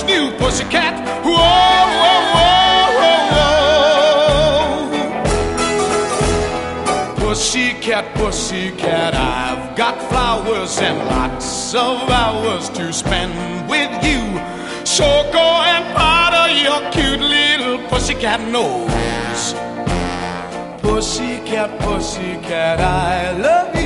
who's new, pussycat? Whoa, whoa, whoa, whoa, whoa. Pussycat, pussycat, I've got flowers and lots of hours to spend with you. So go and powder your cute little pussycat nose. Pussycat, pussycat, I love you.